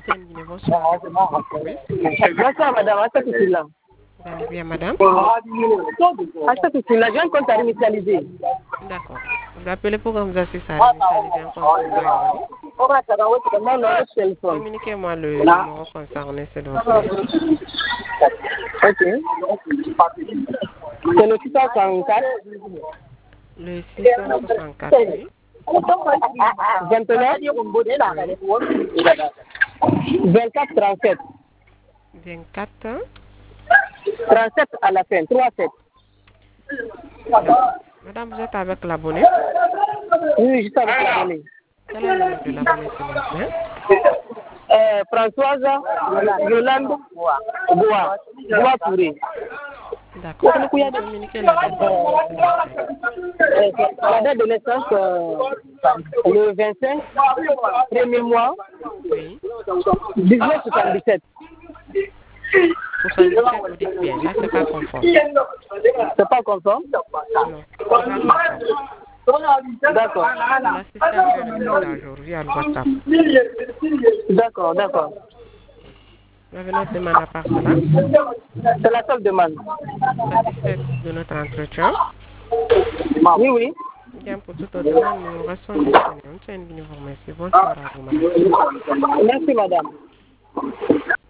Bonsoir, madame. Acha Kisila. Vous allez bien, madame? Acha Kisila, j'ai un compte à réinitialiser. D'accord. Vous appelez pour que vous assistez à réinitialiser un compte téléphone. Communiquez-moi le numéro concerné, s'il vous plaît. Ok. C'est le 664. Le 664, oui. 29 24 37. 24. 37 à la fin, 37. Madame, vous êtes avec l'abonné? Oui, je suis avec l'abonné. Quel est le nom de l'abonné, s'il vous plaît? Françoise Yolande Bois Touré. D'accord. Communiquez la date de naissance, s'il vous plaît. La date de naissance, le 25, premier mois, Oui. 1977. 77, vous dites bien. Là, c'est pas conforme. C'est pas conforme? Non, c'est pas conforme. D'accord. L'assistant fait le mise à jour via le WhatsApp. D'accord, d'accord. Vous avez notre demande à part cela? C'est la seule demande. Satisfaite de notre entretien? Oui, oui. Bien, pour toute autre demande, nous restons disponibles. On tient une vous remercie. Bonne soirée à vous, madame. Merci, madame.